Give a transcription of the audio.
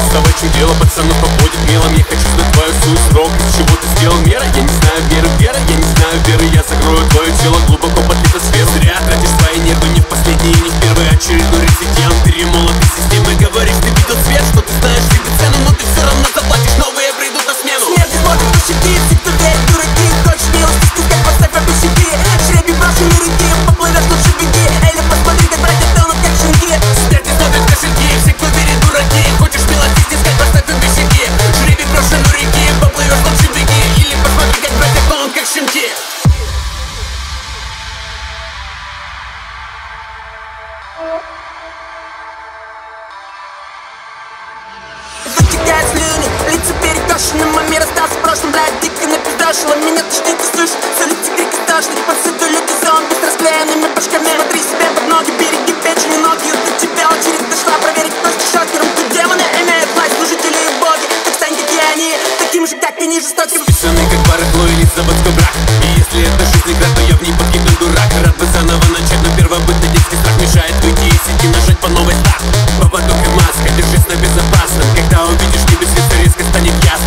вставай, чем дело, пацанов побудет мелом. Я хочу знать твою суть, срок, из чего ты сделал мера. Я не знаю веры, вера, я не знаю веры. Я закрою твое тело глубоко под литосферу. Зря тратишь свои нервы, не в последний и не в первый. Очередной резидент, перемолотый системой. Говоришь, ты видел свет, что ты знаешь себе цену, но ты все равно заплатишь, новые придут на смену. Смерть смотрит на щеки, все, кто верит, дураки. Хочешь милости стискать, поставь обещаки. Жребий брошенный руки, поплывешь, лучше беги. Эля, посмотри, как братья тонут, как щенки. Смерть смотрит кошельки, все, кто верит, дураки. Хочешь милости стискать, поставь обещаки. Жребий брошенный реки, поплывешь, лучше беги. Или посмотри, как братья тонут, как щенки. Вытекает слюни, лица перекошены. Мой мир остался в прошлом, блядь, дико напиздашила. Меня тошнит и слышишь, с улицы крики страшные. Повсюду люди зомби с расклеенными башками. Смотри себе под ноги, береги печени, ноги. До тебя очередь дошла, проверить, кто с шокером. Тут демоны имеют власть, служители и боги. Так стань, как и они, таким же, как они, жестоким. Списанный как барахло или заводской брак. И если это жизнь игра, то я в ней погибну, дурак. Рад бы заново начать, но первобытный детский страх мешает выйти из сети, нажать по новой старт. Поводок и маска, держись на безопасном. Когда увидишь небесница, резко станет ясно.